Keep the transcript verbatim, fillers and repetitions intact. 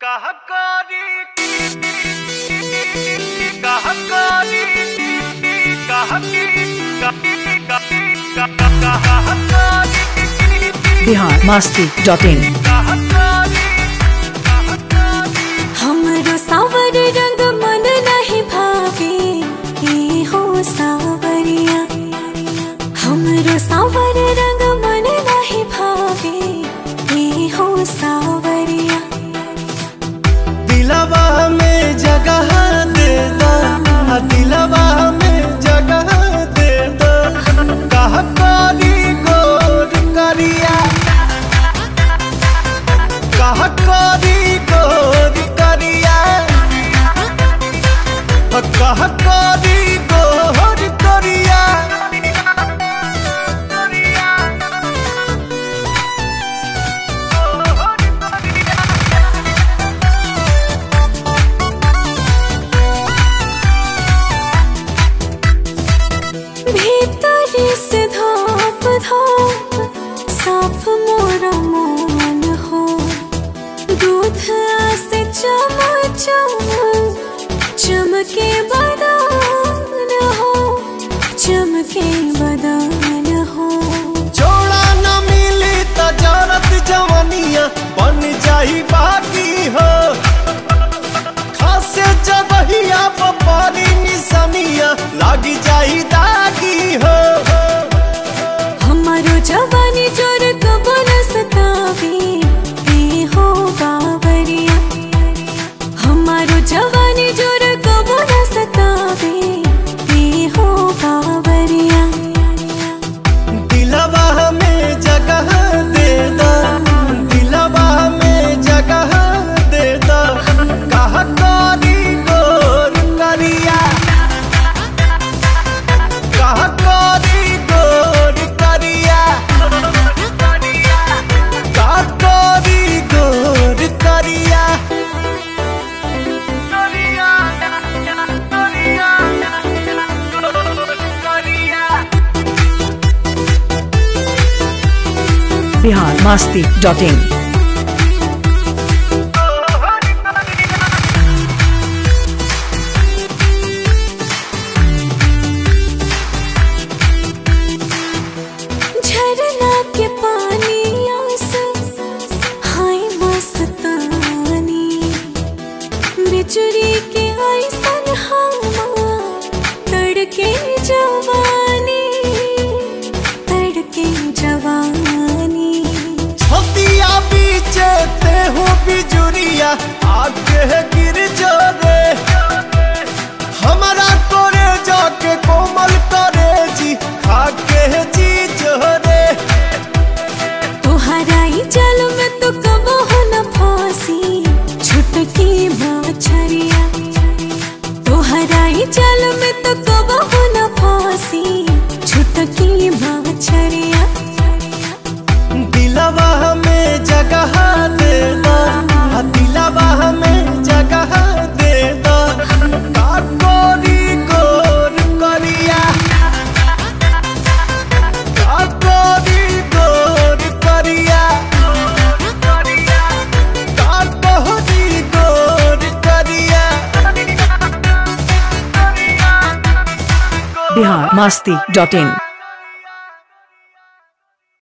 Bihar Masti dot इन। हमरो सावर रंग मन नहीं भावे ए हो सावरिया। हमरो सावर रंग मन नहीं भावे ए हो सावरिया। दिलवा में जगह दे दो, दिलवा में जगह दे दो। कह करी गोर करिया, कह करी गोर करिया, कह करी गोर करिया। भीतरी से धोप धोप साफ मोरा मन हो। दूध से चम चम चमके बदन हो, चमके बदन हो। जोड़ा न मिली त जरत जवनिया बन जाई बाकी हो। खासे जगहिया पपारी निसनिया लागी जाई दागी हो। हमारो जवानी जोर कब न सतावे ए हो बावरिया। हमारो जवानी जोर कब न सतावे ए हो बावरिया। दिलवा में जगह दे दो, दिलवा में जगह दे दो। कह करी गोर करिया, कह करी गोर करिया, कह करी गोर करिया। Bihar Masti dot in. झरना के पानी आस हाय मस्तानी। बिचुरी के ऐसन हवा तड़के जवानी, तड़के जवानी। छतिया बीचे ते हो बिजुरिया आगे गिर जो रे। हमारा तोरे जाके कोमल करे जी खाके जी जो रे। तुहरा ही जल में तो कब हो न फांसी छुटकी मछरिया। तुहरा ही जल में तो कब हो न फांसी छुटकी मछरिया। दिलवा में जगह दे दो, दिलवा में जगह दे दो। का कोरी गोर करिया, का कोरी गोर करिया, का कोरी गोर करिया। बिहार मस्ती डॉट इन।